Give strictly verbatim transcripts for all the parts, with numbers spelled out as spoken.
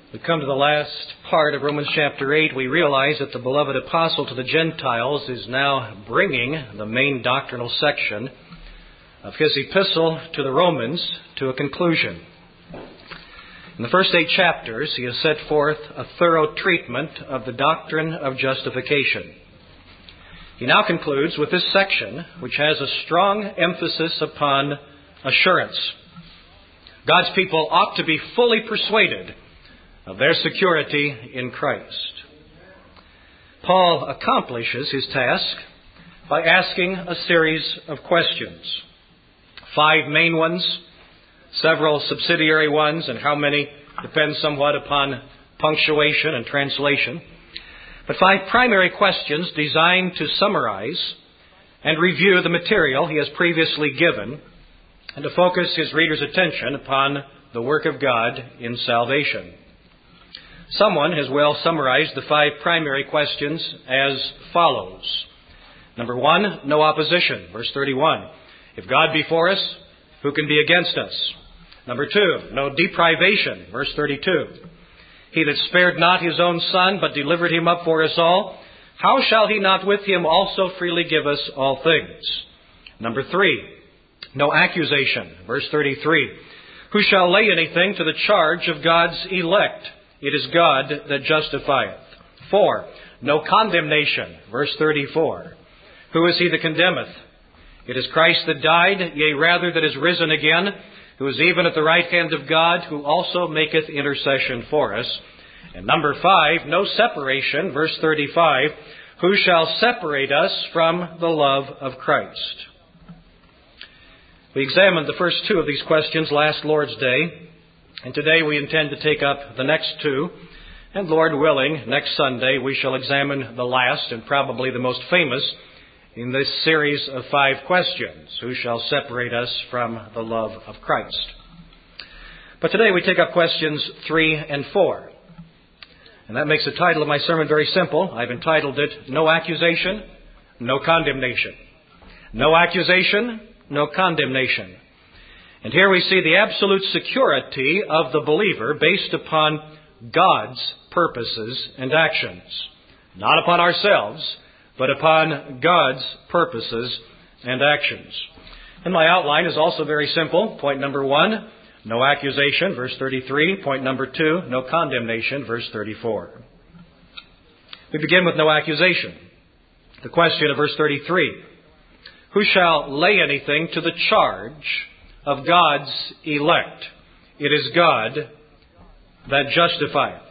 We come to the last part of Romans chapter eight. We realize that the beloved apostle to the Gentiles is now bringing the main doctrinal section of his epistle to the Romans to a conclusion. In the first eight chapters, he has set forth a thorough treatment of the doctrine of justification. He now concludes with this section, which has a strong emphasis upon assurance. God's people ought to be fully persuaded of their security in Christ. Paul accomplishes his task by asking a series of questions. Five main ones, several subsidiary ones, and how many depends somewhat upon punctuation and translation. But five primary questions designed to summarize and review the material he has previously given and to focus his reader's attention upon the work of God in salvation. Someone has well summarized the five primary questions as follows. Number one, no opposition. Verse thirty-one. If God be for us, who can be against us? Number two, no deprivation. Verse thirty-two. He that spared not his own Son, but delivered him up for us all, how shall he not with him also freely give us all things? Number three, no accusation. Verse thirty-three. Who shall lay anything to the charge of God's elect? It is God that justifieth. Four, no condemnation. Verse thirty-four. Who is he that condemneth? It is Christ that died, yea, rather that is risen again, who is even at the right hand of God, who also maketh intercession for us. And number five, no separation. Verse thirty-five. Who shall separate us from the love of Christ? We examined the first two of these questions last Lord's Day. And today we intend to take up the next two. And Lord willing, next Sunday we shall examine the last and probably the most famous in this series of five questions. Who shall separate us from the love of Christ? But today we take up questions three and four. And that makes the title of my sermon very simple. I've entitled it, No Accusation, No Condemnation. No accusation, no condemnation. And here we see the absolute security of the believer based upon God's purposes and actions. Not upon ourselves, but upon God's purposes and actions. And my outline is also very simple. Point number one, no accusation, verse thirty-three. Point number two, no condemnation, verse thirty-four. We begin with no accusation. The question of verse thirty-three. Who shall lay anything to the charge of God's elect? It is God that justifieth.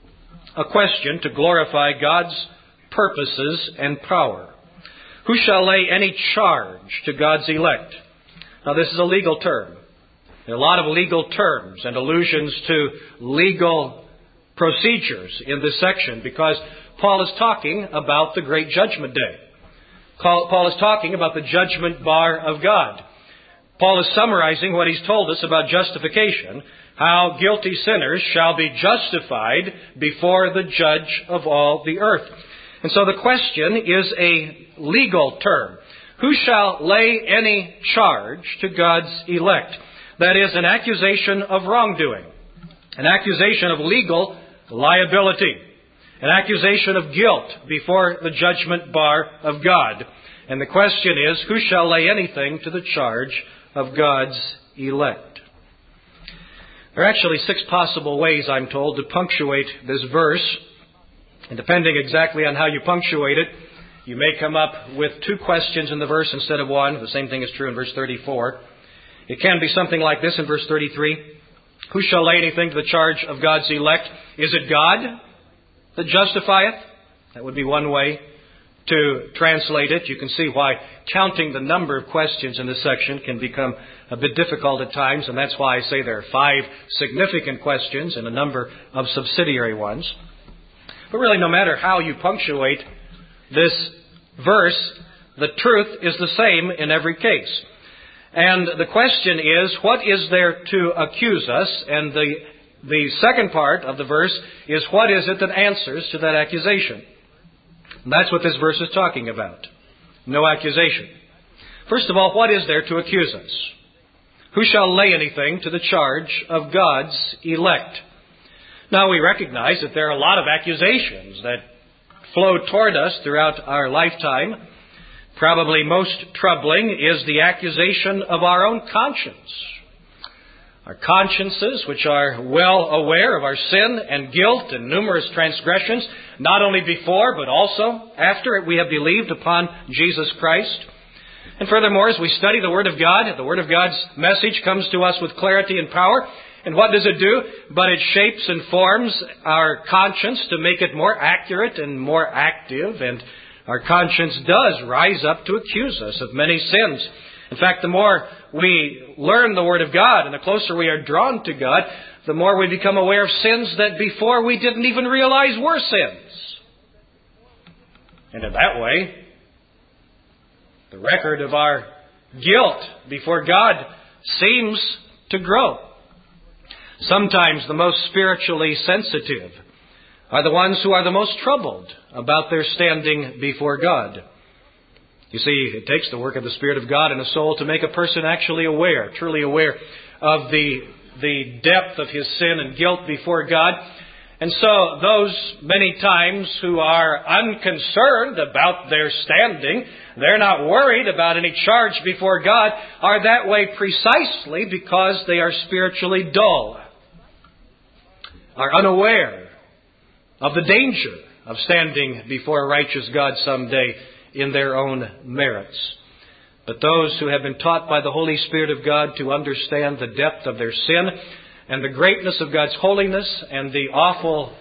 A question to glorify God's purposes and power. Who shall lay any charge to God's elect? Now this is a legal term. There are a lot of legal terms and allusions to legal procedures in this section because Paul is talking about the great judgment day. Paul is talking about the judgment bar of God. Paul is summarizing what he's told us about justification, how guilty sinners shall be justified before the judge of all the earth. And so the question is a legal term. Who shall lay any charge to God's elect? That is an accusation of wrongdoing, an accusation of legal liability, an accusation of guilt before the judgment bar of God. And the question is, who shall lay anything to the charge of God's elect? There are actually six possible ways, I'm told, to punctuate this verse. And depending exactly on how you punctuate it, you may come up with two questions in the verse instead of one. The same thing is true in verse thirty-four. It can be something like this in verse thirty-three. Who shall lay anything to the charge of God's elect? Is it God that justifieth? That would be one way to translate it. You can see why counting the number of questions in this section can become a bit difficult at times, and that's why I say there are five significant questions and a number of subsidiary ones. But really, no matter how you punctuate this verse, the truth is the same in every case. And the question is, what is there to accuse us? And the, the second part of the verse is, what is it that answers to that accusation? And that's what this verse is talking about. No accusation. First of all, what is there to accuse us? Who shall lay anything to the charge of God's elect? Now we recognize that there are a lot of accusations that flow toward us throughout our lifetime. Probably most troubling is the accusation of our own conscience. Our consciences, which are well aware of our sin and guilt and numerous transgressions, not only before but also after we have believed upon Jesus Christ. And furthermore, as we study the Word of God, the Word of God's message comes to us with clarity and power. And what does it do? But it shapes and forms our conscience to make it more accurate and more active. And our conscience does rise up to accuse us of many sins. In fact, the more we learn the Word of God and the closer we are drawn to God, the more we become aware of sins that before we didn't even realize were sins. And in that way, the record of our guilt before God seems to grow. Sometimes the most spiritually sensitive are the ones who are the most troubled about their standing before God. You see, it takes the work of the Spirit of God in a soul to make a person actually aware, truly aware of the, the depth of his sin and guilt before God. And so those many times who are unconcerned about their standing, they're not worried about any charge before God, are that way precisely because they are spiritually dull, are unaware of the danger of standing before a righteous God someday in their own merits. But those who have been taught by the Holy Spirit of God to understand the depth of their sin and the greatness of God's holiness and the awful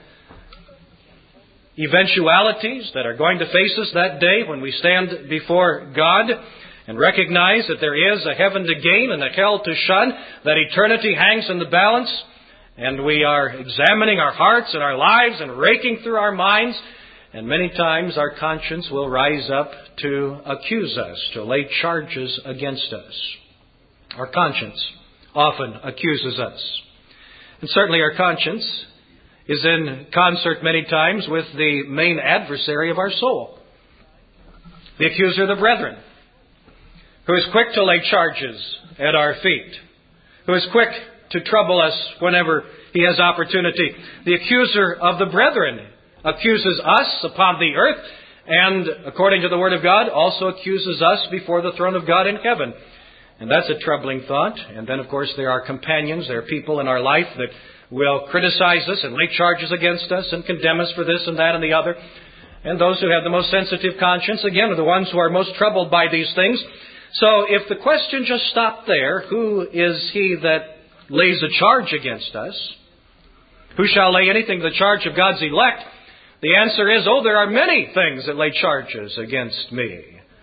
eventualities that are going to face us that day when we stand before God and recognize that there is a heaven to gain and a hell to shun, that eternity hangs in the balance, and we are examining our hearts and our lives and raking through our minds, and many times our conscience will rise up to accuse us, to lay charges against us. Our conscience often accuses us. And certainly our conscience is in concert many times with the main adversary of our soul, the accuser of the brethren, who is quick to lay charges at our feet, who is quick to trouble us whenever he has opportunity. The accuser of the brethren accuses us upon the earth, and according to the Word of God, also accuses us before the throne of God in heaven. And that's a troubling thought. And then, of course, there are companions, there are people in our life that will criticize us and lay charges against us and condemn us for this and that and the other. And those who have the most sensitive conscience, again, are the ones who are most troubled by these things. So if the question just stopped there, who is he that lays a charge against us? Who shall lay anything to the charge of God's elect? The answer is, oh, there are many things that lay charges against me.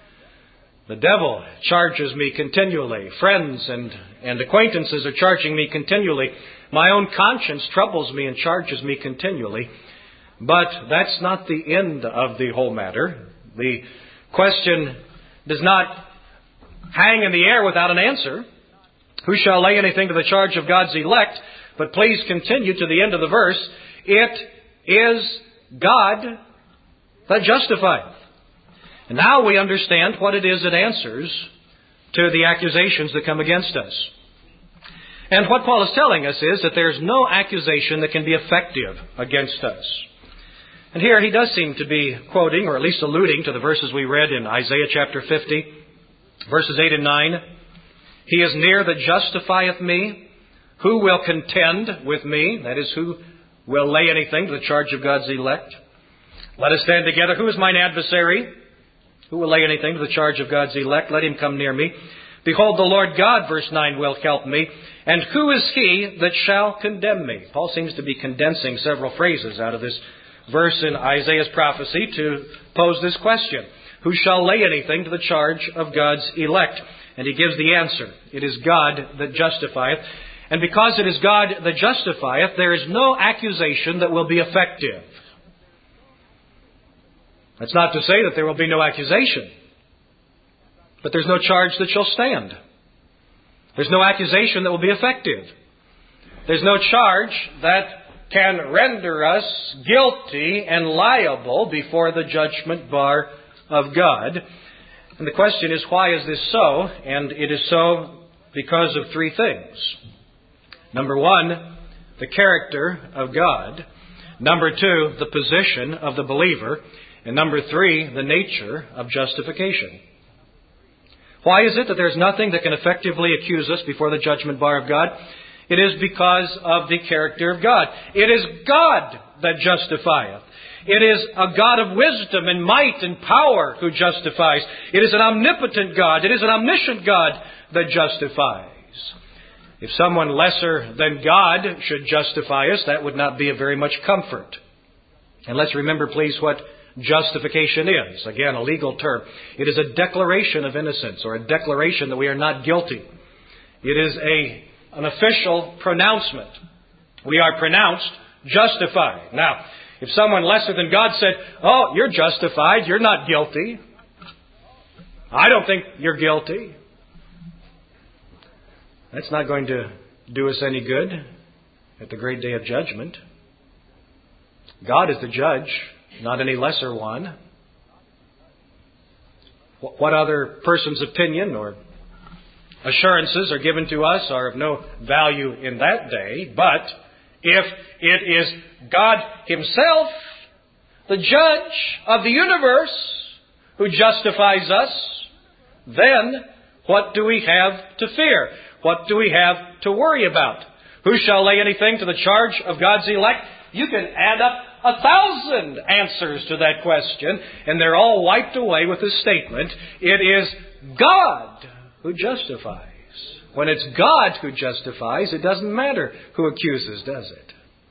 The devil charges me continually. Friends and, and acquaintances are charging me continually. My own conscience troubles me and charges me continually. But that's not the end of the whole matter. The question does not hang in the air without an answer. Who shall lay anything to the charge of God's elect? But please continue to the end of the verse. It is God that justifieth. And now we understand what it is that answers to the accusations that come against us. And what Paul is telling us is that there's no accusation that can be effective against us. And here he does seem to be quoting, or at least alluding to the verses we read in Isaiah chapter fifty, verses eight and nine. He is near that justifieth me. Who will contend with me? That is, who will lay anything to the charge of God's elect? Let us stand together. Who is mine adversary? Who will lay anything to the charge of God's elect? Let him come near me. Behold, the Lord God, verse nine, will help me. And who is he that shall condemn me? Paul seems to be condensing several phrases out of this verse in Isaiah's prophecy to pose this question. Who shall lay anything to the charge of God's elect? And he gives the answer. It is God that justifieth. And because it is God that justifieth, there is no accusation that will be effective. That's not to say that there will be no accusation. But there's no charge that shall stand. There's no accusation that will be effective. There's no charge that can render us guilty and liable before the judgment bar of God. And the question is, why is this so? And it is so because of three things. Number one, the character of God. Number two, the position of the believer. And number three, the nature of justification. Why is it that there's nothing that can effectively accuse us before the judgment bar of God? It is because of the character of God. It is God that justifieth. It is a God of wisdom and might and power who justifies. It is an omnipotent God. It is an omniscient God that justifies. If someone lesser than God should justify us, that would not be of very much comfort. And let's remember, please, what justification is. Again, a legal term. It is a declaration of innocence, or a declaration that we are not guilty. It is a, an official pronouncement. We are pronounced justified. Now, if someone lesser than God said, "Oh, you're justified, you're not guilty. I don't think you're guilty," that's not going to do us any good at the great day of judgment. God is the judge, not any lesser one. What other person's opinion or assurances are given to us are of no value in that day. But if it is God Himself, the judge of the universe, who justifies us, then what do we have to fear? What do we have to worry about? Who shall lay anything to the charge of God's elect? You can add up a thousand answers to that question, and they're all wiped away with this statement: it is God who justifies. When it's God who justifies, it doesn't matter who accuses, does it?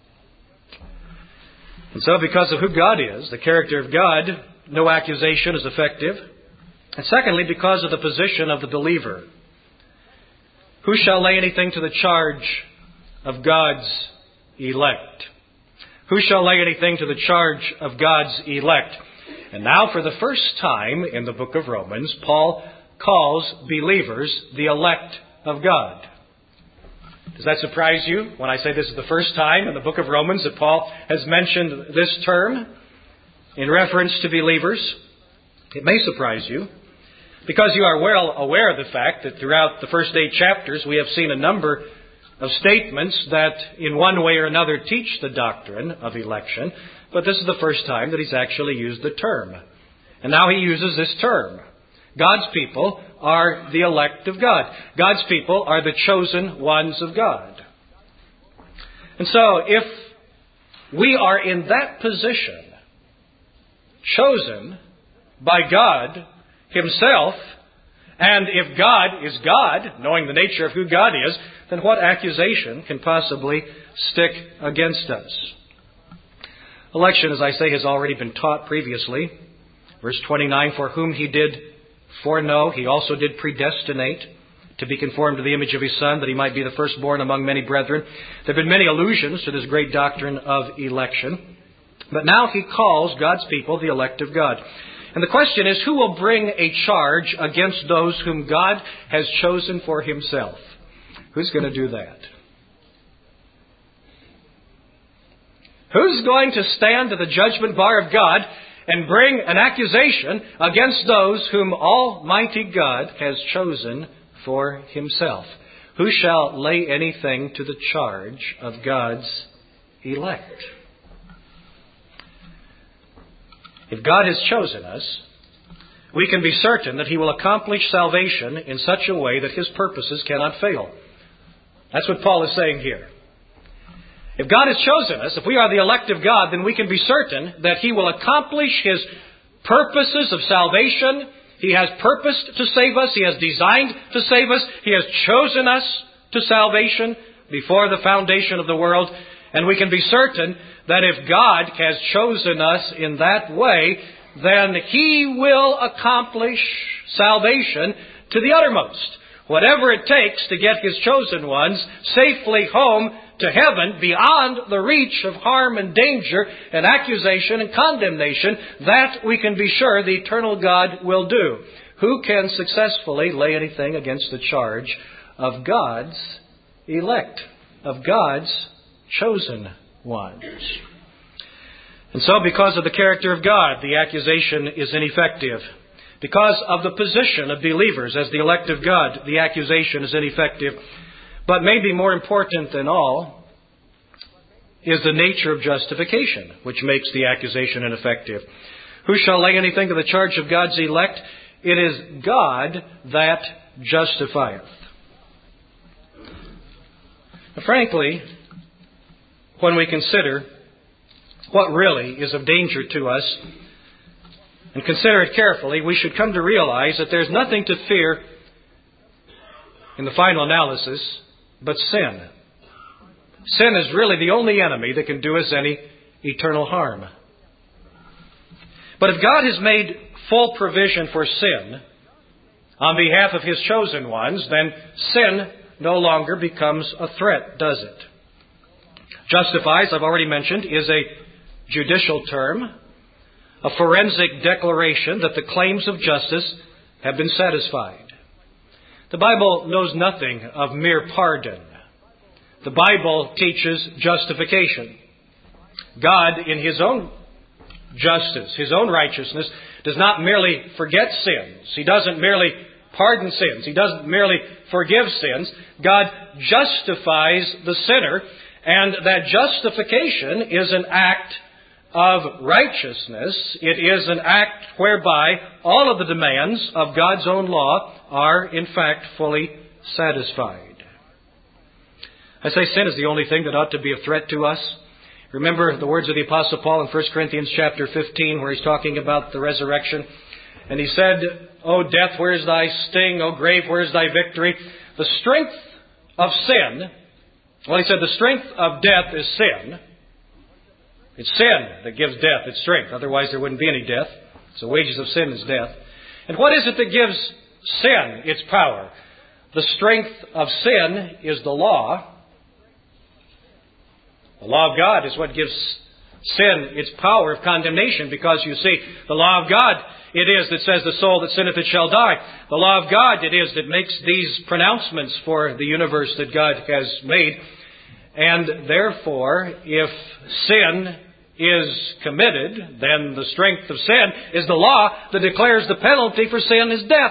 And so because of who God is, the character of God, no accusation is effective. And secondly, because of the position of the believer. Who shall lay anything to the charge of God's elect? Who shall lay anything to the charge of God's elect? And now, for the first time in the book of Romans, Paul calls believers the elect of God. Does that surprise you when I say this is the first time in the book of Romans that Paul has mentioned this term in reference to believers? It may surprise you, because you are well aware of the fact that throughout the first eight chapters we have seen a number of statements that in one way or another teach the doctrine of election. But this is the first time that he's actually used the term. And now he uses this term. God's people are the elect of God. God's people are the chosen ones of God. And so if we are in that position, chosen by God Himself, and if God is God, knowing the nature of who God is, then what accusation can possibly stick against us? Election, as I say, has already been taught previously. Verse twenty-nine, for whom He did foreknow, He also did predestinate to be conformed to the image of His Son, that He might be the firstborn among many brethren. There have been many allusions to this great doctrine of election. But now He calls God's people the elect of God. And the question is, who will bring a charge against those whom God has chosen for Himself? Who's going to do that? Who's going to stand to the judgment bar of God and bring an accusation against those whom Almighty God has chosen for Himself? Who shall lay anything to the charge of God's elect? If God has chosen us, we can be certain that He will accomplish salvation in such a way that His purposes cannot fail. That's what Paul is saying here. If God has chosen us, if we are the elect of God, then we can be certain that He will accomplish His purposes of salvation. He has purposed to save us. He has designed to save us. He has chosen us to salvation before the foundation of the world. And we can be certain that if God has chosen us in that way, then He will accomplish salvation to the uttermost. Whatever it takes to get His chosen ones safely home to heaven beyond the reach of harm and danger and accusation and condemnation, that we can be sure the eternal God will do. Who can successfully lay anything against the charge of God's elect, of God's chosen ones? And so because of the character of God, the accusation is ineffective. Because of the position of believers as the elect of God, the accusation is ineffective. But maybe more important than all, is the nature of justification, which makes the accusation ineffective. Who shall lay anything to the charge of God's elect? It is God that justifieth. Frankly, when we consider what really is of danger to us and consider it carefully, we should come to realize that there's nothing to fear in the final analysis but sin. Sin is really the only enemy that can do us any eternal harm. But if God has made full provision for sin on behalf of His chosen ones, then sin no longer becomes a threat, does it? Justifies, I've already mentioned, is a judicial term, a forensic declaration that the claims of justice have been satisfied. The Bible knows nothing of mere pardon. The Bible teaches justification. God, in His own justice, His own righteousness, does not merely forget sins. He doesn't merely pardon sins. He doesn't merely forgive sins. God justifies the sinner, and that justification is an act of righteousness. It is an act whereby all of the demands of God's own law are, in fact, fully satisfied. I say sin is the only thing that ought to be a threat to us. Remember the words of the Apostle Paul in First Corinthians chapter fifteen, where he's talking about the resurrection. And he said, O death, where is thy sting? O grave, where is thy victory? The strength of sin, well, he said the strength of death is sin. It's sin that gives death its strength. Otherwise there wouldn't be any death. So the wages of sin is death. And what is it that gives sin its power? The strength of sin is the law. The law of God is what gives sin its power of condemnation, because you see, the law of God it is that says the soul that sinneth it shall die. The law of God it is that makes these pronouncements for the universe that God has made. And therefore, if sin is committed, then the strength of sin is the law that declares the penalty for sin is death.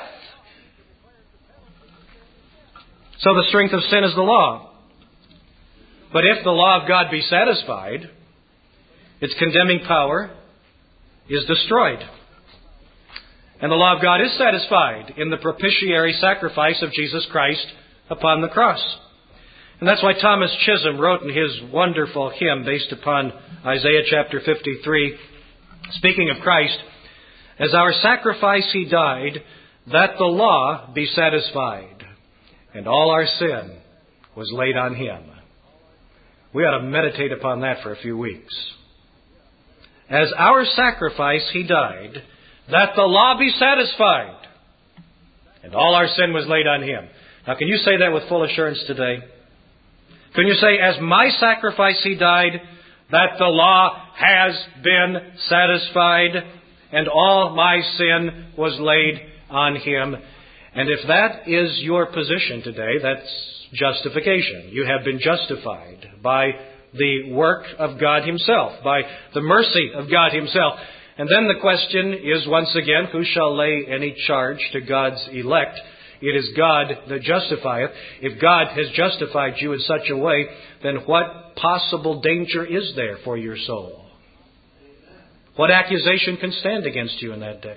So the strength of sin is the law. But if the law of God be satisfied, its condemning power is destroyed. And the law of God is satisfied in the propitiatory sacrifice of Jesus Christ upon the cross. And that's why Thomas Chisholm wrote in his wonderful hymn based upon Isaiah chapter fifty-three, speaking of Christ, as our sacrifice He died, that the law be satisfied, and all our sin was laid on Him. We ought to meditate upon that for a few weeks. As our sacrifice He died, that the law be satisfied, and all our sin was laid on Him. Now, can you say that with full assurance today? Can you say, as my sacrifice He died, that the law has been satisfied, and all my sin was laid on Him? And if that is your position today, that's justification. You have been justified by the work of God Himself, by the mercy of God Himself. And then the question is once again, who shall lay any charge to God's elect? It is God that justifieth. If God has justified you in such a way, then what possible danger is there for your soul? What accusation can stand against you in that day?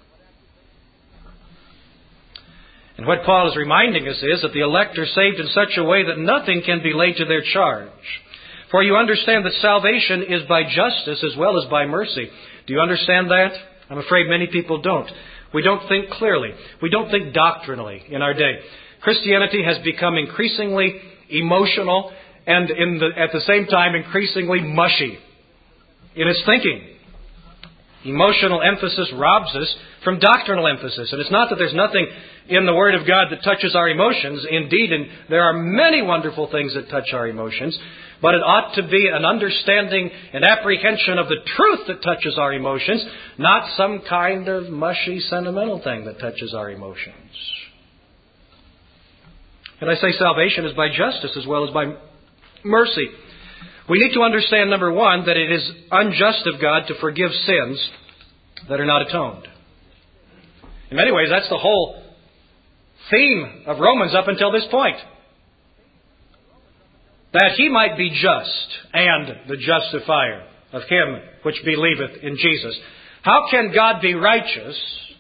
And what Paul is reminding us is that the elect are saved in such a way that nothing can be laid to their charge. For you understand that salvation is by justice as well as by mercy. Do you understand that? I'm afraid many people don't. We don't think clearly. We don't think doctrinally in our day. Christianity has become increasingly emotional and in the, at the same time increasingly mushy in its thinking. Emotional emphasis robs us from doctrinal emphasis. And it's not that there's nothing in the Word of God that touches our emotions. Indeed, and there are many wonderful things that touch our emotions. But it ought to be an understanding and apprehension of the truth that touches our emotions, not some kind of mushy, sentimental thing that touches our emotions. And I say salvation is by justice as well as by mercy. We need to understand, number one, that it is unjust of God to forgive sins that are not atoned. In many ways, that's the whole theme of Romans up until this point. that he might be just and the justifier of him which believeth in Jesus. How can God be righteous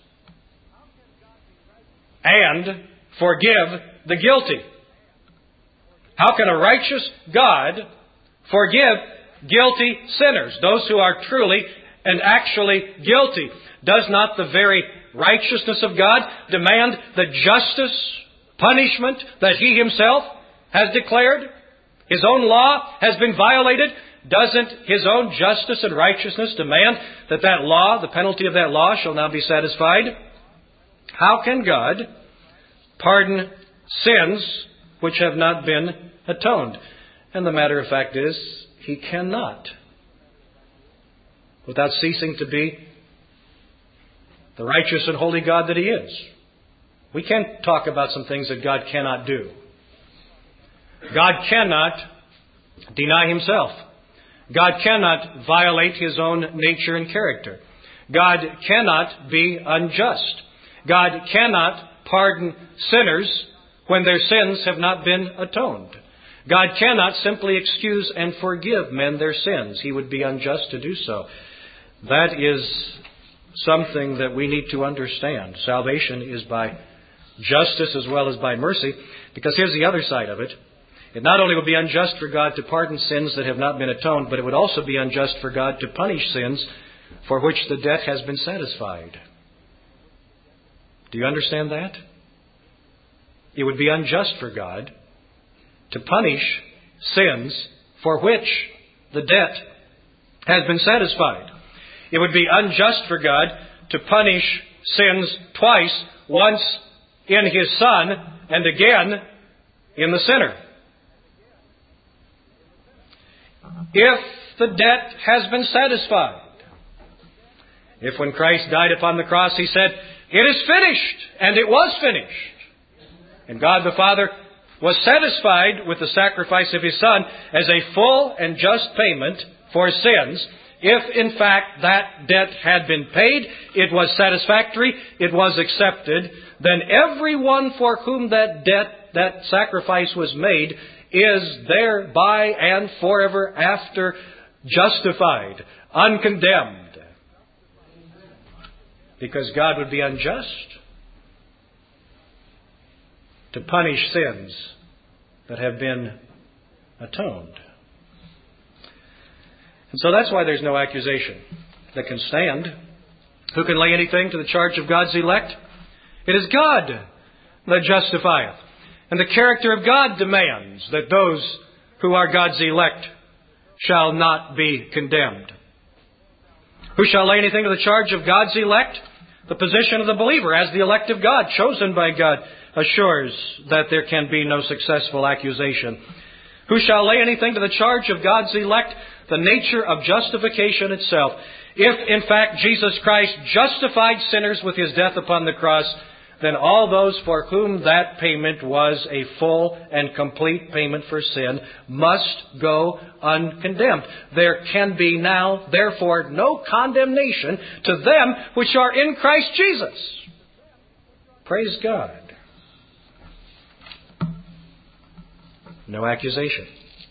and forgive the guilty? How can a righteous God forgive guilty sinners, those who are truly and actually guilty? Does not the very righteousness of God demand the justice, punishment that He Himself has declared? His own law has been violated. Doesn't His own justice and righteousness demand that that law, the penalty of that law, shall now be satisfied? How can God pardon sins which have not been atoned? And the matter of fact is, He cannot, without ceasing to be the righteous and holy God that He is. We can't talk about some things that God cannot do. God cannot deny Himself. God cannot violate His own nature and character. God cannot be unjust. God cannot pardon sinners when their sins have not been atoned. God cannot simply excuse and forgive men their sins. He would be unjust to do so. That is something that we need to understand. Salvation is by justice as well as by mercy, because here's the other side of it. It not only would be unjust for God to pardon sins that have not been atoned, but it would also be unjust for God to punish sins for which the debt has been satisfied. Do you understand that? It would be unjust for God to punish sins for which the debt has been satisfied. It would be unjust for God to punish sins twice, once in His Son and again in the sinner. If the debt has been satisfied, if when Christ died upon the cross He said, "It is finished," and it was finished, and God the Father was satisfied with the sacrifice of His Son as a full and just payment for sins, if in fact that debt had been paid, it was satisfactory, it was accepted, then everyone for whom that debt, that sacrifice was made, is thereby and forever after justified, uncondemned. Because God would be unjust to punish sins that have been atoned. And so that's why there's no accusation that can stand. Who can lay anything to the charge of God's elect? It is God that justifieth. And the character of God demands that those who are God's elect shall not be condemned. Who shall lay anything to the charge of God's elect? The position of the believer as the elect of God, chosen by God, assures that there can be no successful accusation. Who shall lay anything to the charge of God's elect? The nature of justification itself. If, in fact, Jesus Christ justified sinners with His death upon the cross, then all those for whom that payment was a full and complete payment for sin must go uncondemned. There can be now, therefore, no condemnation to them which are in Christ Jesus. Praise God. No accusation.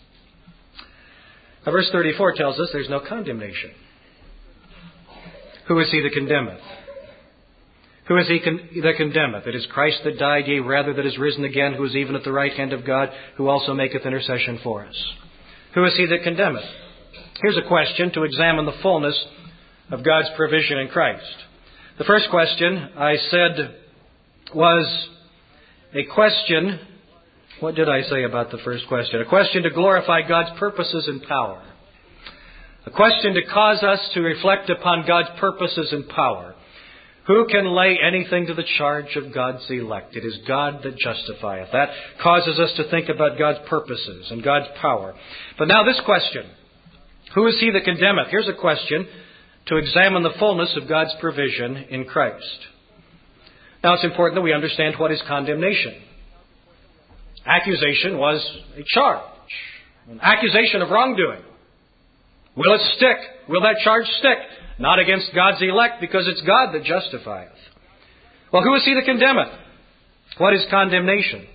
Now, verse thirty-four tells us there's no condemnation. Who is he that condemneth? Who is he con- that condemneth? It is Christ that died, yea, rather that is risen again, who is even at the right hand of God, who also maketh intercession for us. Who is he that condemneth? Here's a question to examine the fullness of God's provision in Christ. The first question, I said, was a question. What did I say about the first question? A question to glorify God's purposes and power. A question to cause us to reflect upon God's purposes and power. Who can lay anything to the charge of God's elect? It is God that justifieth. That causes us to think about God's purposes and God's power. But now this question. Who is he that condemneth? Here's a question to examine the fullness of God's provision in Christ. Now it's important that we understand what is condemnation. Accusation was a charge. An accusation of wrongdoing. Will it stick? Will that charge stick? Not against God's elect, because it's God that justifieth. Well, who is he that condemneth? What is condemnation?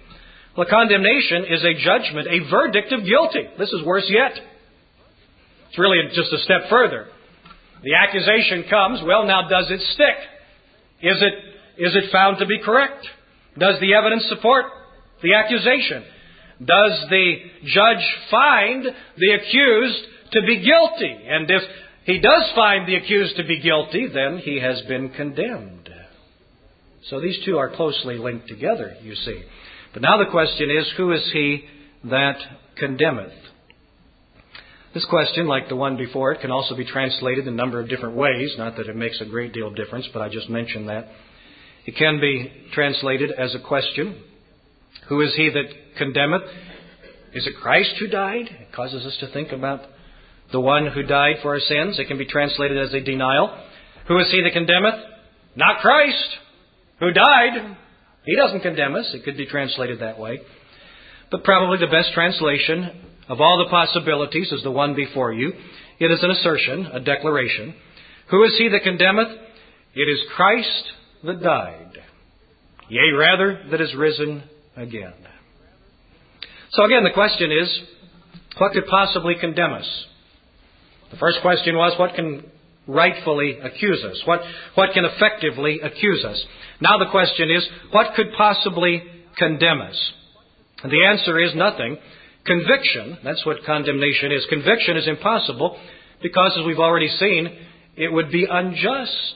Well, condemnation is a judgment, a verdict of guilty. This is worse yet. It's really just a step further. The accusation comes, well, now does it stick? Is it, is it found to be correct? Does the evidence support the accusation? Does the judge find the accused to be guilty? And if he does find the accused to be guilty, then he has been condemned. So these two are closely linked together, you see. But now the question is, who is he that condemneth? This question, like the one before it, can also be translated in a number of different ways. Not that it makes a great deal of difference, but I just mentioned that. It can be translated as a question. Who is he that condemneth? Is it Christ who died? It causes us to think about the one who died for our sins. It can be translated as a denial. Who is he that condemneth? Not Christ, who died. He doesn't condemn us. It could be translated that way. But probably the best translation of all the possibilities is the one before you. It is an assertion, a declaration. Who is he that condemneth? It is Christ that died. Yea, rather, that is risen again. So again, the question is, what could possibly condemn us? The first question was, what can rightfully accuse us? What, what can effectively accuse us? Now the question is, what could possibly condemn us? And the answer is nothing. Conviction, that's what condemnation is. Conviction is impossible because, as we've already seen, it would be unjust.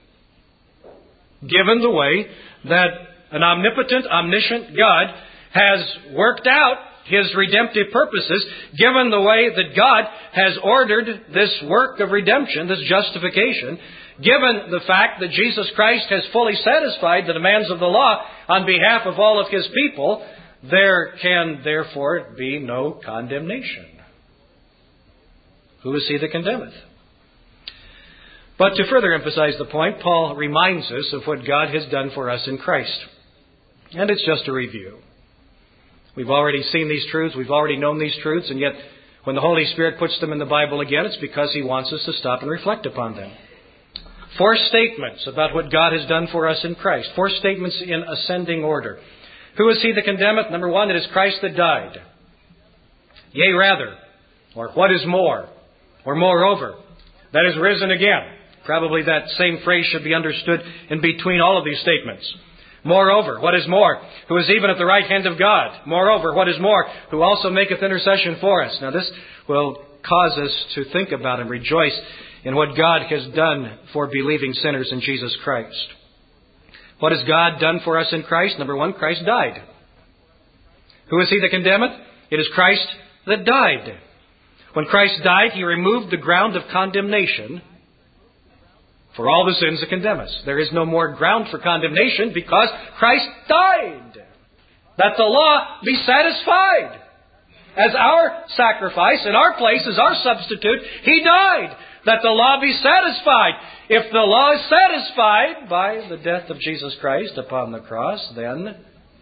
Given the way that an omnipotent, omniscient God has worked out His redemptive purposes, given the way that God has ordered this work of redemption, this justification, given the fact that Jesus Christ has fully satisfied the demands of the law on behalf of all of His people, there can therefore be no condemnation. Who is he that condemneth? But to further emphasize the point, Paul reminds us of what God has done for us in Christ. And it's just a review. We've already seen these truths, we've already known these truths, and yet when the Holy Spirit puts them in the Bible again, it's because He wants us to stop and reflect upon them. Four statements about what God has done for us in Christ. Four statements in ascending order. Who is he that condemneth? Number one, it is Christ that died. Yea, rather, or what is more, or moreover, that is risen again. Probably that same phrase should be understood in between all of these statements. Moreover, what is more, who is even at the right hand of God. Moreover, what is more, who also maketh intercession for us. Now this will cause us to think about and rejoice in what God has done for believing sinners in Jesus Christ. What has God done for us in Christ? Number one, Christ died. Who is he that condemneth? It is Christ that died. When Christ died, He removed the ground of condemnation for all the sins that condemn us. There is no more ground for condemnation because Christ died. That the law be satisfied. As our sacrifice, in our place, as our substitute, He died. That the law be satisfied. If the law is satisfied by the death of Jesus Christ upon the cross, then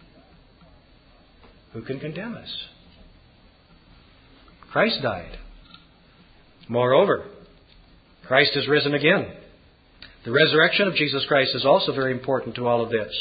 who can condemn us? Christ died. Moreover, Christ is risen again. The resurrection of Jesus Christ is also very important to all of this.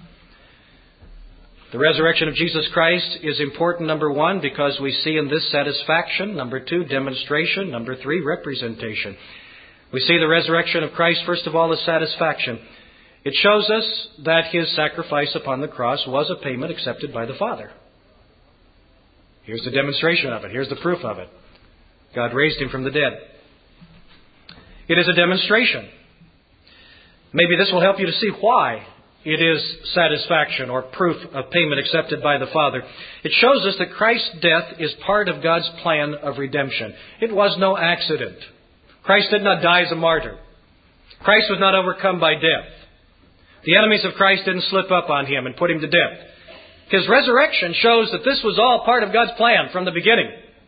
The resurrection of Jesus Christ is important, number one, because we see in this satisfaction. Number two, demonstration. Number three, representation. We see the resurrection of Christ, first of all, as satisfaction. It shows us that His sacrifice upon the cross was a payment accepted by the Father. Here's the demonstration of it. Here's the proof of it. God raised Him from the dead. It is a demonstration. Maybe this will help you to see why it is satisfaction or proof of payment accepted by the Father. It shows us that Christ's death is part of God's plan of redemption. It was no accident. Christ did not die as a martyr. Christ was not overcome by death. The enemies of Christ didn't slip up on Him and put Him to death. His resurrection shows that this was all part of God's plan from the beginning.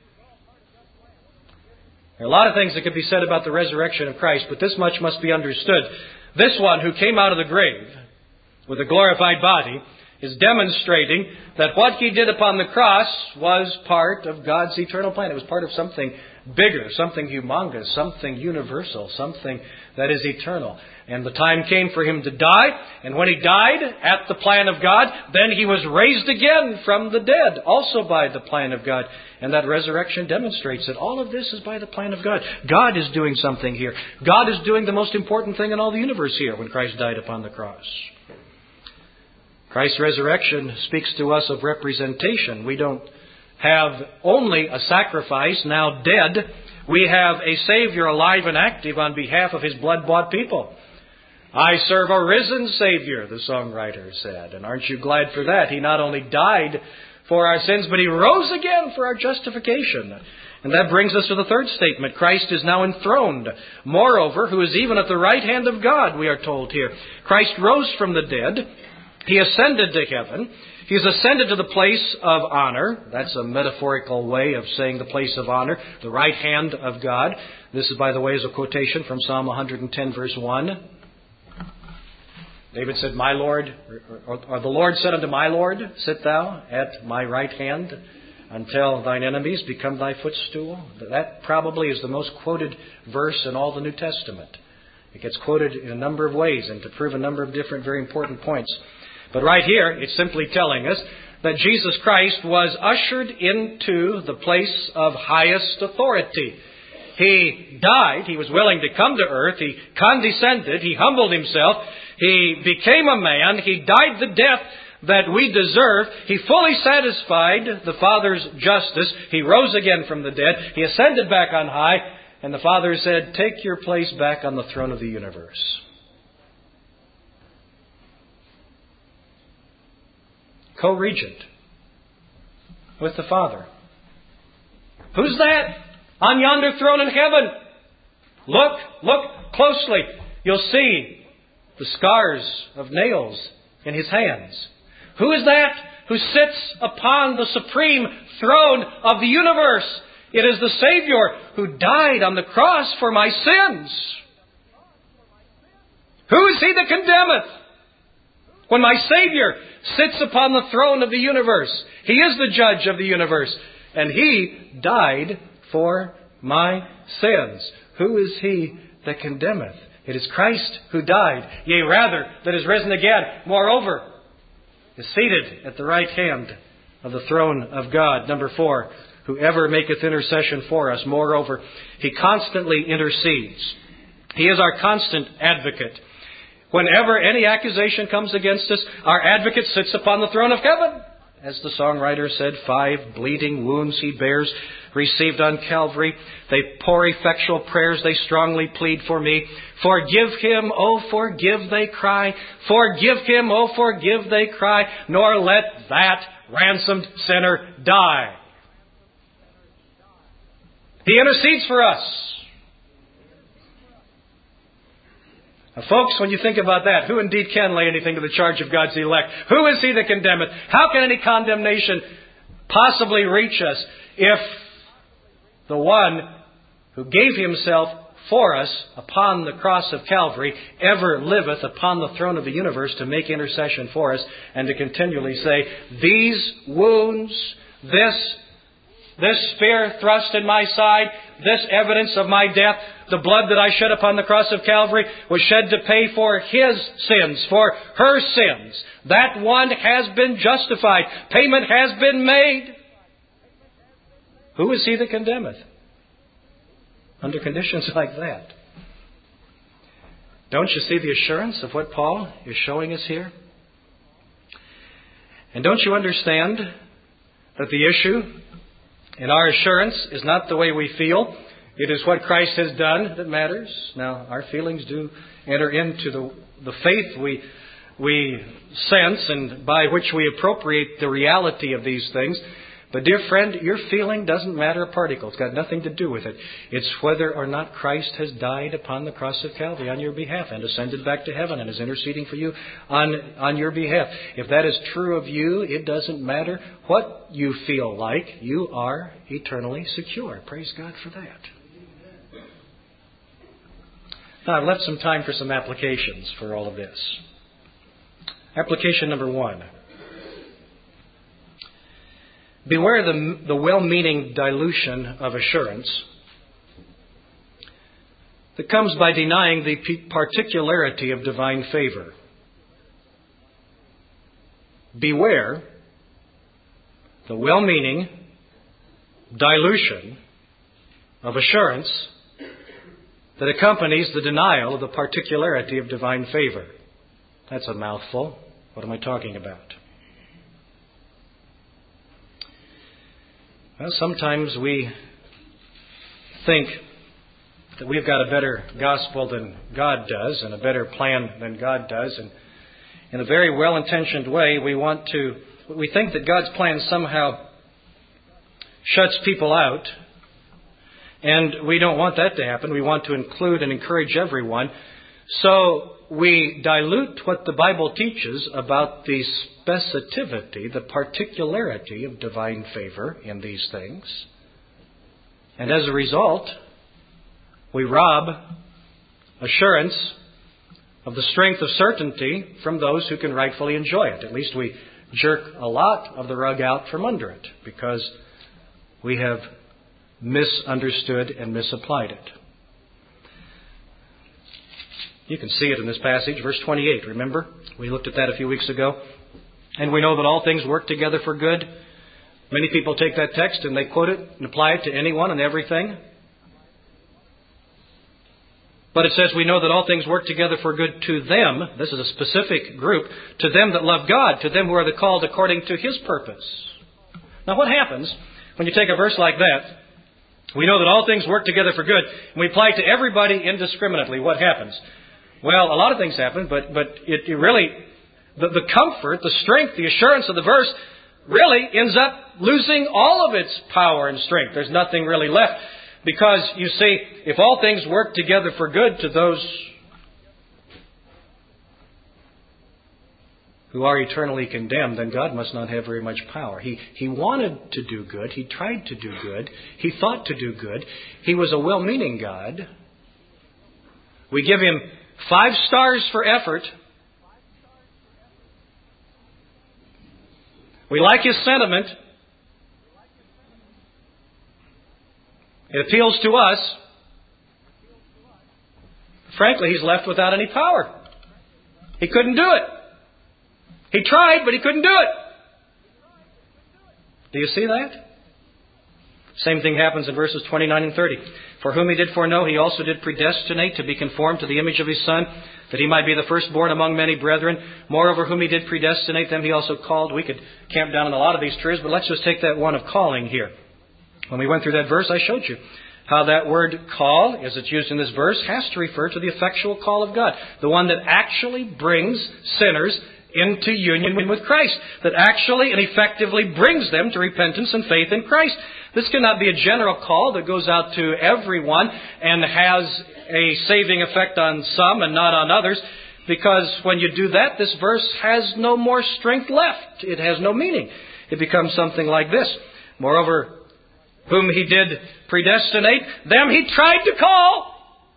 There are a lot of things that could be said about the resurrection of Christ, but this much must be understood. This one who came out of the grave with a glorified body is demonstrating that what He did upon the cross was part of God's eternal plan. It was part of something bigger, something humongous, something universal, something that is eternal. And the time came for Him to die, and when He died at the plan of God, then He was raised again from the dead, also by the plan of God. And that resurrection demonstrates that all of this is by the plan of God. God is doing something here. God is doing the most important thing in all the universe here when Christ died upon the cross. Christ's resurrection speaks to us of representation. We don't have only a sacrifice now dead. We have a Savior alive and active on behalf of His blood-bought people. I serve a risen Savior, the songwriter said. And aren't you glad for that? He not only died for our sins, but He rose again for our justification. And that brings us to the third statement. Christ is now enthroned. Moreover, who is even at the right hand of God, we are told here. Christ rose from the dead. He ascended to heaven. He has ascended to the place of honor. That's a metaphorical way of saying the place of honor, the right hand of God. This is, by the way, is a quotation from Psalm one hundred ten, verse one. David said, My Lord, or, or the Lord said unto my Lord, Sit thou at my right hand until thine enemies become thy footstool. That probably is the most quoted verse in all the New Testament. It gets quoted in a number of ways and to prove a number of different very important points. But right here, it's simply telling us that Jesus Christ was ushered into the place of highest authority. He died. He was willing to come to earth. He condescended. He humbled Himself. He became a man. He died the death that we deserve. He fully satisfied the Father's justice. He rose again from the dead. He ascended back on high. And the Father said, Take your place back on the throne of the universe. Co-regent with the Father. Who's that on yonder throne in heaven? Look, look closely. You'll see the scars of nails in His hands. Who is that who sits upon the supreme throne of the universe? It is the Savior who died on the cross for my sins. Who is He that condemneth? When my Savior sits upon the throne of the universe, He is the judge of the universe, and He died for my sins. Who is He that condemneth? It is Christ who died, yea, rather, that is risen again. Moreover, is seated at the right hand of the throne of God. Number four, whoever maketh intercession for us. Moreover, He constantly intercedes. He is our constant advocate. Whenever any accusation comes against us, our advocate sits upon the throne of heaven. As the songwriter said, five bleeding wounds He bears, received on Calvary. They pour effectual prayers, they strongly plead for me. Forgive him, oh forgive, they cry. Forgive him, oh forgive, they cry. Nor let that ransomed sinner die. He intercedes for us. Now, folks, when you think about that, who indeed can lay anything to the charge of God's elect? Who is He that condemneth? How can any condemnation possibly reach us if the one who gave Himself for us upon the cross of Calvary ever liveth upon the throne of the universe to make intercession for us and to continually say, These wounds, this This spear thrust in my side, this evidence of my death, the blood that I shed upon the cross of Calvary was shed to pay for His sins, for her sins. That one has been justified. Payment has been made. Who is He that condemneth? Under conditions like that. Don't you see the assurance of what Paul is showing us here? And don't you understand that the issue in our assurance is not the way we feel. It is what Christ has done that matters. Now, our feelings do enter into the, the faith we, we sense and by which we appropriate the reality of these things. But dear friend, your feeling doesn't matter a particle. It's got nothing to do with it. It's whether or not Christ has died upon the cross of Calvary on your behalf and ascended back to heaven and is interceding for you on, on your behalf. If that is true of you, it doesn't matter what you feel like. You are eternally secure. Praise God for that. Now, I've left some time for some applications for all of this. Application number one. Beware the, the well-meaning dilution of assurance that comes by denying the particularity of divine favor. Beware the well-meaning dilution of assurance that accompanies the denial of the particularity of divine favor. That's a mouthful. What am I talking about? Well, sometimes we think that we've got a better gospel than God does and a better plan than God does. And in a very well-intentioned way, we want to, we think that God's plan somehow shuts people out. And we don't want that to happen. We want to include and encourage everyone. So we dilute what the Bible teaches about the specificity, the particularity of divine favor in these things. And as a result, we rob assurance of the strength of certainty from those who can rightfully enjoy it. At least we jerk a lot of the rug out from under it because we have misunderstood and misapplied it. You can see it in this passage, verse twenty-eight. Remember? We looked at that a few weeks ago. And we know that all things work together for good. Many people take that text and they quote it and apply it to anyone and everything. But it says we know that all things work together for good to them. This is a specific group. To them that love God. To them who are the called according to His purpose. Now what happens when you take a verse like that? We know that all things work together for good. And we apply it to everybody indiscriminately. What happens? Well, a lot of things happen, but but it, it really, the, the comfort, the strength, the assurance of the verse really ends up losing all of its power and strength. There's nothing really left. Because, you see, if all things work together for good to those who are eternally condemned, then God must not have very much power. He, he wanted to do good. He tried to do good. He thought to do good. He was a well-meaning God. We give Him five stars for effort. We like His sentiment. It appeals to us. Frankly, He's left without any power. He couldn't do it. He tried, but He couldn't do it. Do you see that? Same thing happens in verses twenty-nine and thirty. For whom He did foreknow, He also did predestinate to be conformed to the image of His Son, that He might be the firstborn among many brethren. Moreover, whom He did predestinate, them He also called. We could camp down on a lot of these truths, but let's just take that one of calling here. When we went through that verse, I showed you how that word call, as it's used in this verse, has to refer to the effectual call of God. The one that actually brings sinners into union with Christ. That actually and effectively brings them to repentance and faith in Christ. This cannot be a general call that goes out to everyone and has a saving effect on some and not on others. Because when you do that, this verse has no more strength left. It has no meaning. It becomes something like this. Moreover, whom He did predestinate, them He tried to call.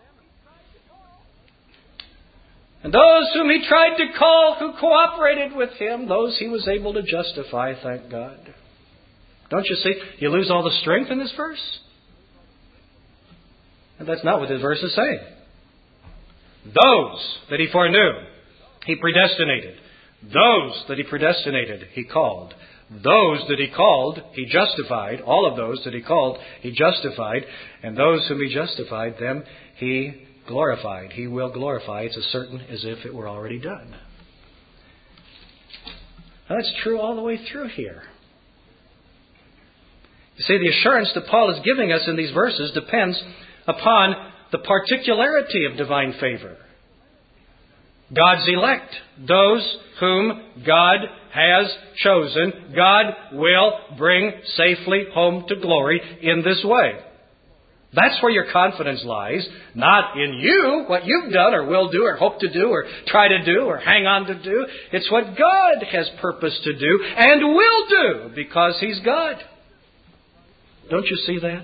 And those whom He tried to call, who cooperated with Him, those He was able to justify, thank God. Don't you see? You lose all the strength in this verse. And that's not what this verse is saying. Those that He foreknew, He predestinated. Those that He predestinated, He called. Those that He called, He justified. All of those that He called, He justified. And those whom He justified, them He glorified. He will glorify. It's as certain as if it were already done. Now, that's true all the way through here. You see, the assurance that Paul is giving us in these verses depends upon the particularity of divine favor. God's elect, those whom God has chosen, God will bring safely home to glory in this way. That's where your confidence lies, not in you, what you've done or will do or hope to do or try to do or hang on to do. It's what God has purposed to do and will do because He's God. Don't you see that?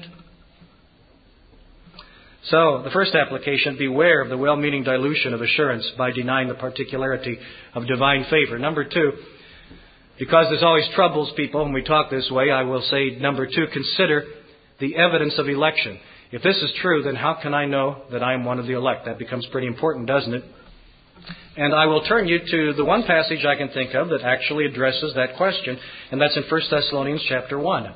So, the first application, beware of the well-meaning dilution of assurance by denying the particularity of divine favor. Number two, Because this always troubles people when we talk this way, I will say, number two, consider the evidence of election. If this is true, then how can I know that I am one of the elect? That becomes pretty important, doesn't it? And I will turn you to the one passage I can think of that actually addresses that question, and that's in First Thessalonians chapter one.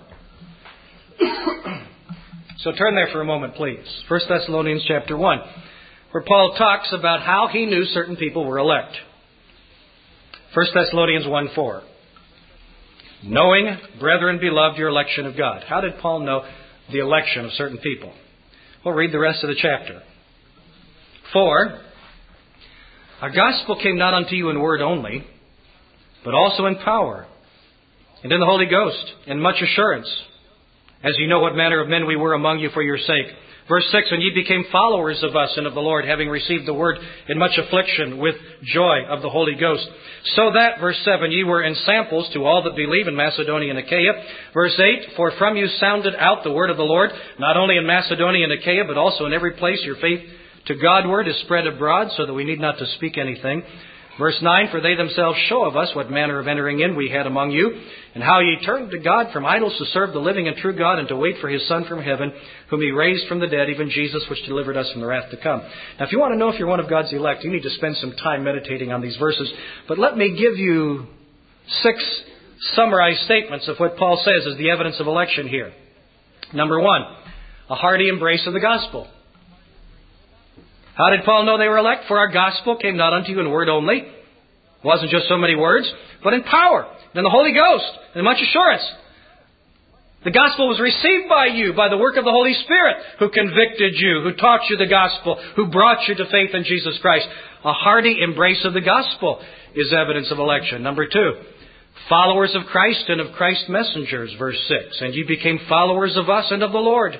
So turn there for a moment, please. First Thessalonians chapter one, where Paul talks about how he knew certain people were elect. First Thessalonians one four. Knowing, brethren beloved, your election of God. How did Paul know the election of certain people? Well, read the rest of the chapter. For our gospel came not unto you in word only, but also in power, and in the Holy Ghost, and much assurance, as you know what manner of men we were among you for your sake. Verse six, and ye became followers of us and of the Lord, having received the word in much affliction with joy of the Holy Ghost. So that, verse seven, ye were ensamples to all that believe in Macedonia and Achaia. Verse eight, for from you sounded out the word of the Lord, not only in Macedonia and Achaia, but also in every place your faith to Godward is spread abroad, so that we need not to speak anything. Verse nine, for they themselves show of us what manner of entering in we had among you, and how ye turned to God from idols to serve the living and true God, and to wait for His Son from heaven, whom He raised from the dead, even Jesus, which delivered us from the wrath to come. Now, if you want to know if you're one of God's elect, you need to spend some time meditating on these verses. But let me give you six summarized statements of what Paul says is the evidence of election here. Number one, a hearty embrace of the gospel. How did Paul know they were elect? For our gospel came not unto you in word only. It wasn't just so many words, but in power, and in the Holy Ghost, and much assurance. The gospel was received by you by the work of the Holy Spirit, who convicted you, who taught you the gospel, who brought you to faith in Jesus Christ. A hearty embrace of the gospel is evidence of election. Number two, followers of Christ and of Christ's messengers, verse six. And ye became followers of us and of the Lord.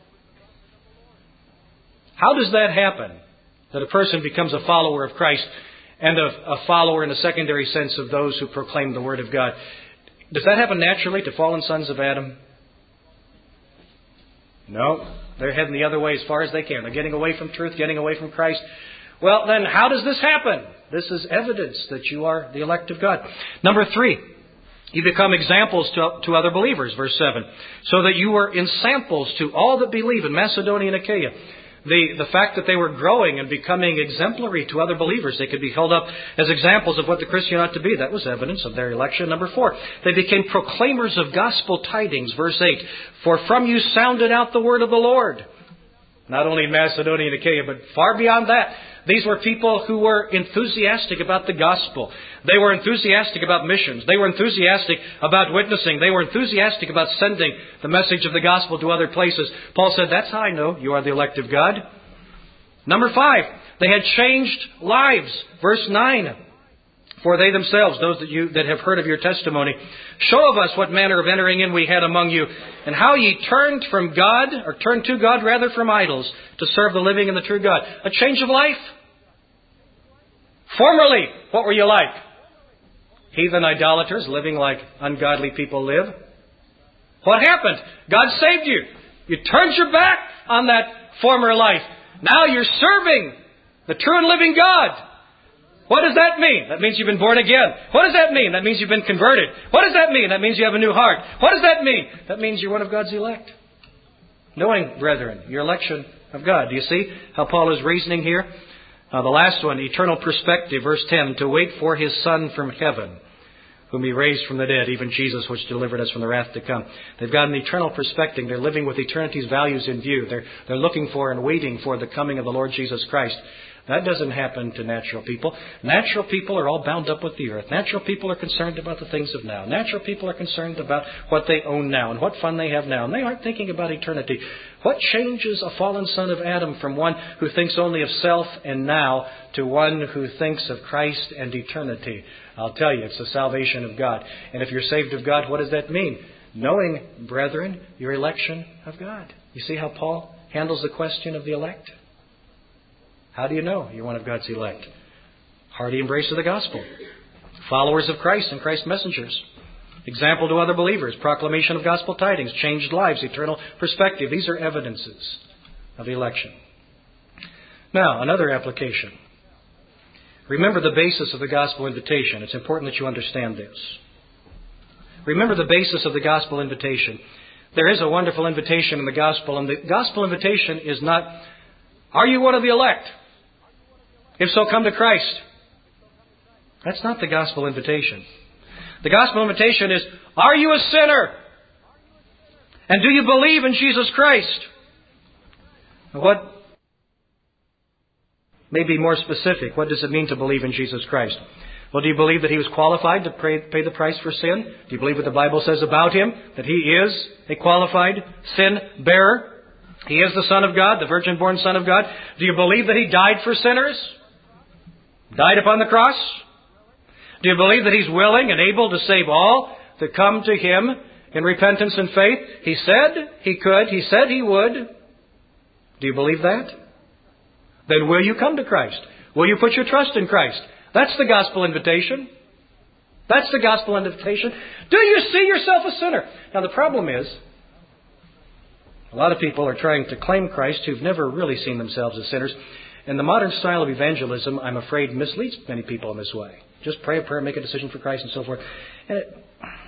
How does that happen? That a person becomes a follower of Christ and a, a follower in a secondary sense of those who proclaim the Word of God. Does that happen naturally to fallen sons of Adam? No. They're heading the other way as far as they can. They're getting away from truth, getting away from Christ. Well, then how does this happen? This is evidence that you are the elect of God. Number three, you become examples to, to other believers, verse seven. So that you were ensamples to all that believe in Macedonia and Achaia. The, the fact that they were growing and becoming exemplary to other believers, they could be held up as examples of what the Christian ought to be. That was evidence of their election. Number four, they became proclaimers of gospel tidings, verse eight. For from you sounded out the word of the Lord. Not only in Macedonia and Achaia, but far beyond that. These were people who were enthusiastic about the gospel. They were enthusiastic about missions. They were enthusiastic about witnessing. They were enthusiastic about sending the message of the gospel to other places. Paul said, that's how I know you are the elect of God. Number five, they had changed lives. Verse nine. For they themselves, those that you that have heard of your testimony, show of us what manner of entering in we had among you, and how ye turned from God, or turned to God rather from idols, to serve the living and the true God. A change of life. Formerly, what were you like? Heathen idolaters, living like ungodly people live. What happened? God saved you. You turned your back on that former life. Now you're serving the true and living God. What does that mean? That means you've been born again. What does that mean? That means you've been converted. What does that mean? That means you have a new heart. What does that mean? That means you're one of God's elect. Knowing, brethren, your election of God. Do you see how Paul is reasoning here? Uh, the last one, eternal perspective, verse ten, to wait for His Son from heaven, whom He raised from the dead, even Jesus, which delivered us from the wrath to come. They've got an eternal perspective. They're living with eternity's values in view. They're, they're looking for and waiting for the coming of the Lord Jesus Christ. That doesn't happen to natural people. Natural people are all bound up with the earth. Natural people are concerned about the things of now. Natural people are concerned about what they own now and what fun they have now. And they aren't thinking about eternity. What changes a fallen son of Adam from one who thinks only of self and now to one who thinks of Christ and eternity? I'll tell you, it's the salvation of God. And if you're saved of God, what does that mean? Knowing, brethren, your election of God. You see how Paul handles the question of the elect? How do you know you're one of God's elect? Hearty embrace of the gospel. Followers of Christ and Christ's messengers. Example to other believers. Proclamation of gospel tidings. Changed lives. Eternal perspective. These are evidences of election. Now, another application. Remember the basis of the gospel invitation. It's important that you understand this. Remember the basis of the gospel invitation. There is a wonderful invitation in the gospel, and the gospel invitation is not, are you one of the elect? If so, come to Christ. That's not the gospel invitation. The gospel invitation is, are you a sinner? And do you believe in Jesus Christ? What may be more specific? What does it mean to believe in Jesus Christ? Well, do you believe that He was qualified to pay, pay the price for sin? Do you believe what the Bible says about Him? That He is a qualified sin bearer? He is the Son of God, the virgin-born Son of God. Do you believe that He died for sinners? Died upon the cross? Do you believe that He's willing and able to save all that come to Him in repentance and faith? He said He could. He said He would. Do you believe that? Then will you come to Christ? Will you put your trust in Christ? That's the gospel invitation. That's the gospel invitation. Do you see yourself a sinner? Now the problem is, a lot of people are trying to claim Christ who've never really seen themselves as sinners. And the modern style of evangelism, I'm afraid, misleads many people in this way. Just pray a prayer, make a decision for Christ, and so forth. And it,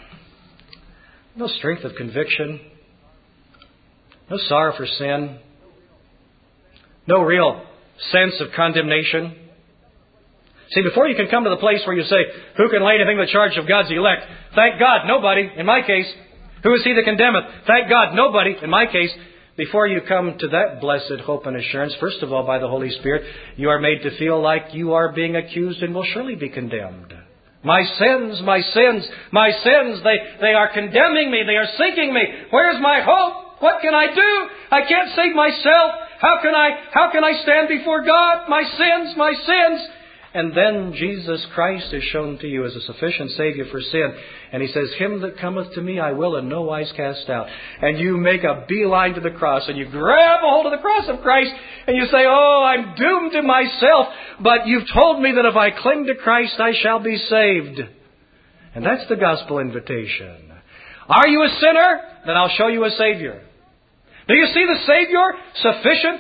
no strength of conviction, no sorrow for sin, no real sense of condemnation. See, before you can come to the place where you say, who can lay anything to the charge of God's elect? Thank God, nobody. In my case, who is He that condemneth? Thank God, nobody. In my case, before you come to that blessed hope and assurance, first of all, by the Holy Spirit, you are made to feel like you are being accused and will surely be condemned. My sins, my sins, my sins, they, they are condemning me. They are sinking me. Where's my hope? What can I do? I can't save myself. How can I, how can I stand before God? My sins, my sins. And then Jesus Christ is shown to you as a sufficient Savior for sin. And He says, Him that cometh to me I will in no wise cast out. And you make a beeline to the cross and you grab a hold of the cross of Christ and you say, oh, I'm doomed to myself. But you've told me that if I cling to Christ I shall be saved. And that's the gospel invitation. Are you a sinner? Then I'll show you a Savior. Do you see the Savior sufficient?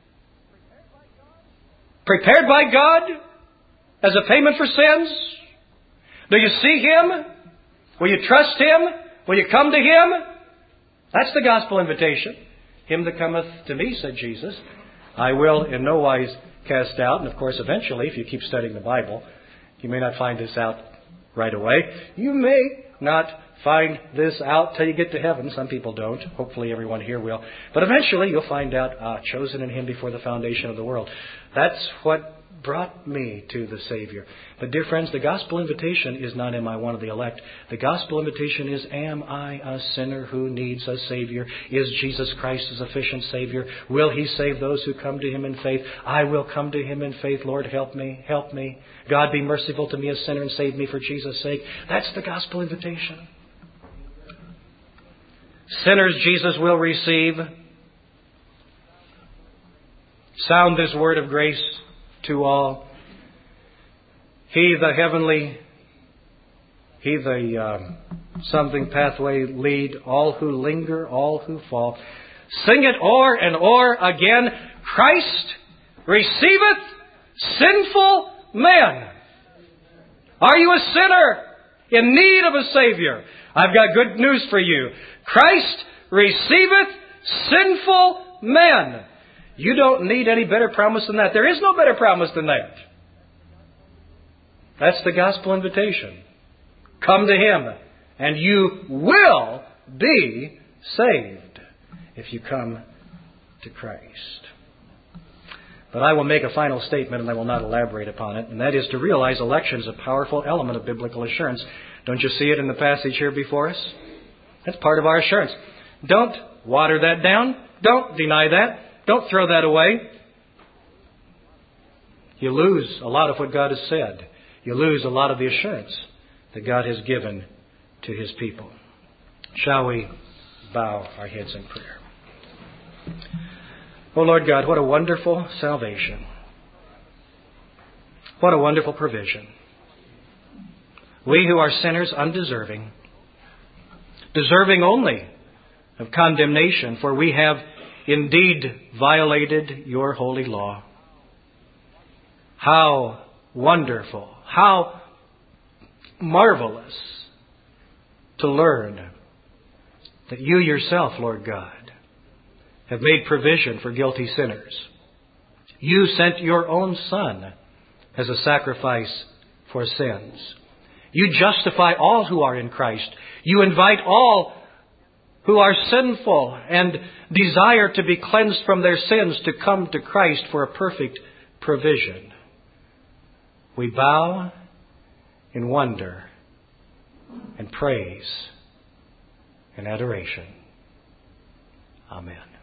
Prepared by God? As a payment for sins? Do you see Him? Will you trust Him? Will you come to Him? That's the gospel invitation. Him that cometh to me, said Jesus, I will in no wise cast out. And of course, eventually, if you keep studying the Bible, you may not find this out right away. You may not find this out till you get to heaven. Some people don't. Hopefully everyone here will. But eventually you'll find out, ah, chosen in Him before the foundation of the world. That's what brought me to the Savior. But dear friends, the gospel invitation is not, am I one of the elect? The gospel invitation is, am I a sinner who needs a Savior? Is Jesus Christ a sufficient Savior? Will He save those who come to Him in faith? I will come to Him in faith. Lord, help me, help me. God, be merciful to me, a sinner, and save me for Jesus' sake. That's the gospel invitation. Sinners Jesus will receive. Sound this word of grace to all. He the heavenly, He the um, something pathway lead, all who linger, all who fall. Sing it o'er and o'er again. Christ receiveth sinful men. Are you a sinner in need of a Savior? I've got good news for you. Christ receiveth sinful men. You don't need any better promise than that. There is no better promise than that. That's the gospel invitation. Come to Him, and you will be saved if you come to Christ. But I will make a final statement, and I will not elaborate upon it, and that is to realize election is a powerful element of biblical assurance. Don't you see it in the passage here before us? That's part of our assurance. Don't water that down. Don't deny that. Don't throw that away. You lose a lot of what God has said. You lose a lot of the assurance that God has given to His people. Shall we bow our heads in prayer? Oh Lord God, what a wonderful salvation. What a wonderful provision. We who are sinners undeserving, deserving only of condemnation, for we have indeed violated Your holy law. How wonderful, how marvelous to learn that you yourself, Lord God, have made provision for guilty sinners. You sent your own Son as a sacrifice for sins. You justify all who are in Christ. You invite all who are sinful and desire to be cleansed from their sins to come to Christ for a perfect provision. We bow in wonder and praise and adoration. Amen.